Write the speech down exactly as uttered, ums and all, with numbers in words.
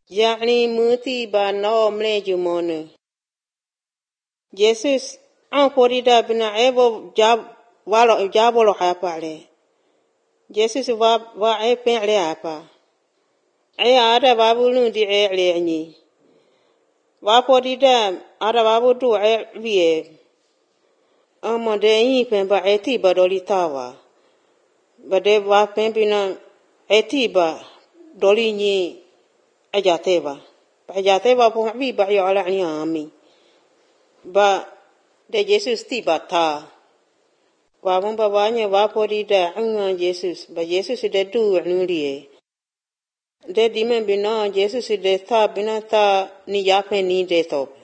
يعني موتي بانو مليجو مونو Jesus an porida bina ebo jab walo jabolo hapale Jesus va va e penle apa ay ada babulu di e lenyi va porida ada babu du e vie amode yi pen ba eti badoli tawa bade va pen bina eti ba doli ni ajateba ajateba po bi ba yo ala ni ami ba de Jesus ti bata wa bon ba ba nya wa podi da an Jesus ba Jesus de du anu lie de di men bi no Jesus de ta bina ta ni ya pe ni de top